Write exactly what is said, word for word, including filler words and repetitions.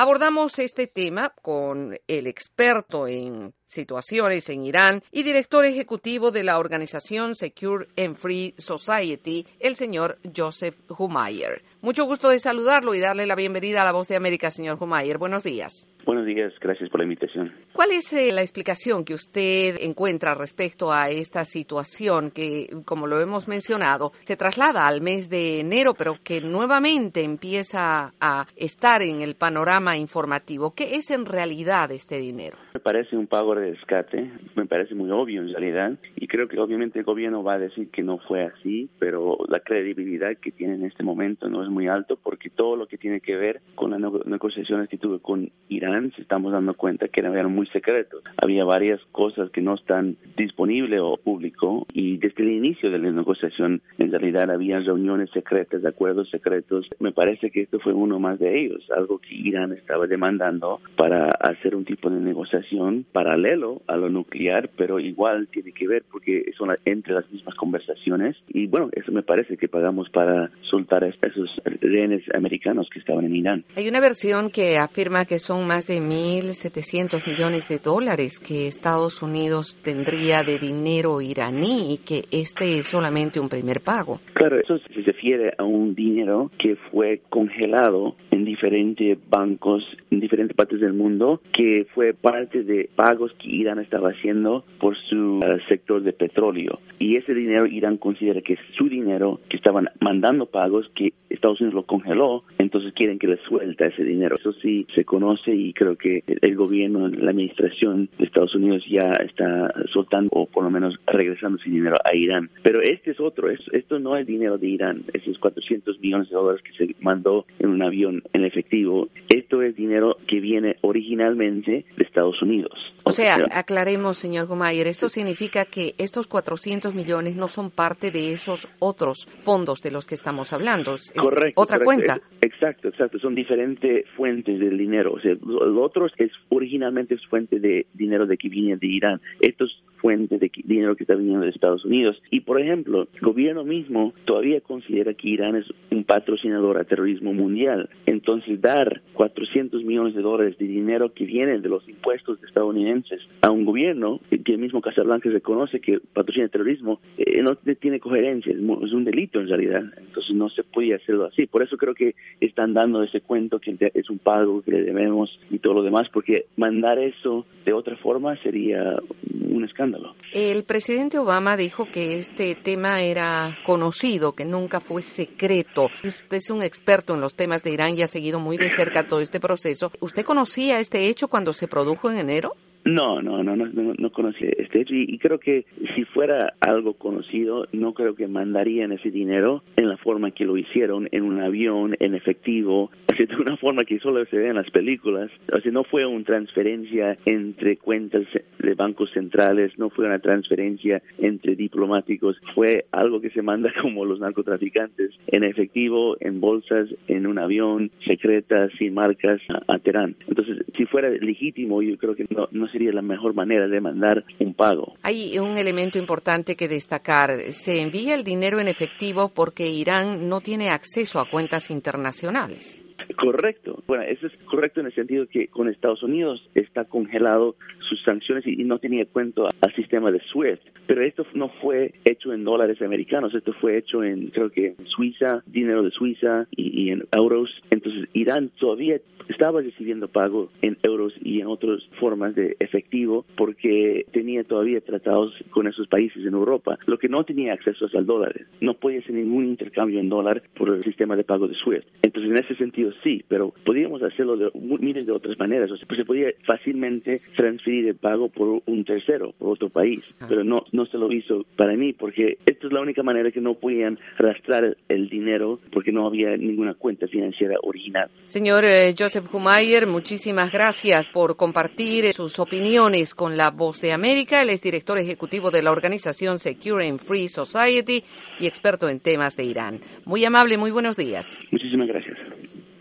Abordamos este tema con el experto en situaciones en Irán y director ejecutivo de la organización Secure and Free Society, el señor Joseph Hummayer. Mucho gusto de saludarlo y darle la bienvenida a La Voz de América, señor Hummayer. Buenos días. Buenos días, gracias por la invitación. ¿Cuál es eh, la explicación que usted encuentra respecto a esta situación que, como lo hemos mencionado, se traslada al mes de enero, pero que nuevamente empieza a estar en el panorama informativo? ¿Qué es en realidad este dinero? Me parece un pago de rescate, me parece muy obvio en realidad, y creo que obviamente el gobierno va a decir que no fue así, pero la credibilidad que tiene en este momento no es muy alto, porque todo lo que tiene que ver con las negociaciones que tuve con Irán, se estamos dando cuenta que eran muy secretos. Había varias cosas que no están disponibles o público, y desde el inicio de la negociación en realidad había reuniones secretas, acuerdos secretos. Me parece que esto fue uno más de ellos, algo que Irán estaba demandando para hacer un tipo de negociación paralelo a lo nuclear, pero igual tiene que ver porque son entre las mismas conversaciones, y bueno, eso me parece que pagamos para soltar a esos rehenes americanos que estaban en Irán. Hay una versión que afirma que son más de mil setecientos millones de dólares que Estados Unidos tendría de dinero iraní y que este es solamente un primer pago. Claro, eso se refiere a un dinero que fue congelado en diferentes bancos, en diferentes partes del mundo, que fue parte de pagos que Irán estaba haciendo por su uh, sector de petróleo. Y ese dinero Irán considera que es su dinero, que estaban mandando pagos, que Estados Unidos lo congeló, entonces quieren que le suelta ese dinero. Eso sí se conoce, y creo que el gobierno, la administración de Estados Unidos ya está soltando o por lo menos regresando ese dinero a Irán. Pero este es otro, es, esto no es dinero de Irán, esos cuatrocientos millones de dólares que se mandó en un avión en efectivo, esto es dinero que viene originalmente de Estados Unidos. O sea, aclaremos, señor Hummayer, esto significa que estos cuatrocientos millones no son parte de esos otros fondos de los que estamos hablando. Es correcto. Otra correcto. cuenta. Exacto, exacto. Son diferentes fuentes del dinero. O sea, lo otro es originalmente es fuente de dinero de que viene de Irán. Esto es fuente de dinero que está viniendo de Estados Unidos. Y, por ejemplo, el gobierno mismo todavía considera que Irán es un patrocinador a terrorismo mundial. Entonces, dar cuatrocientos millones de dólares de dinero que viene de los impuestos estadounidenses a un gobierno que el mismo Casablanca reconoce que patrocina el terrorismo, eh, no tiene coherencia, es un delito en realidad. Entonces, no se puede hacerlo así. Por eso creo que están dando ese cuento que es un pago que le debemos y todo lo demás, porque mandar eso de otra forma sería un escándalo. El presidente Obama dijo que este tema era conocido, que nunca fue secreto. Usted es un experto en los temas de Irán y ha seguido muy de cerca todo este proceso. ¿Usted conocía este hecho cuando se produjo en enero? No, no, no, no, no, no conocí este hecho, y, y creo que si fuera algo conocido, no creo que mandarían ese dinero en la forma que lo hicieron, en un avión, en efectivo, así de una forma que solo se ve en las películas. O sea, no fue una transferencia entre cuentas de bancos centrales, no fue una transferencia entre diplomáticos, fue algo que se manda como los narcotraficantes, en efectivo, en bolsas, en un avión, secreta, sin marcas, a, a Teherán. Entonces, si fuera legítimo, yo creo que no, no sería la mejor manera de mandar un pago. Hay un elemento importante que destacar. Se envía el dinero en efectivo porque Irán no tiene acceso a cuentas internacionales. Correcto. Bueno, eso es correcto en el sentido que con Estados Unidos está congelado sus sanciones y, y no tenía cuenta al sistema de SWIFT. Pero esto no fue hecho en dólares americanos, esto fue hecho en, creo que en Suiza, dinero de Suiza y, y en euros. Entonces, Irán todavía estaba recibiendo pago en euros y en otras formas de efectivo porque tenía todavía tratados con esos países en Europa. Lo que no tenía acceso es al dólar. No podía hacer ningún intercambio en dólar por el sistema de pago de SWIFT. Entonces, en ese sentido, sí, pero podíamos hacerlo de miles de otras maneras. O sea, pues se podía fácilmente transferir el pago por un tercero, por otro país, pero no no se lo hizo para mí, porque esta es la única manera que no podían rastrear el dinero, porque no había ninguna cuenta financiera original. Señor eh, Joseph Hummayer, muchísimas gracias por compartir sus opiniones con La Voz de América. Él es director ejecutivo de la organización Secure and Free Society y experto en temas de Irán. Muy amable, muy buenos días. Muchísimas gracias.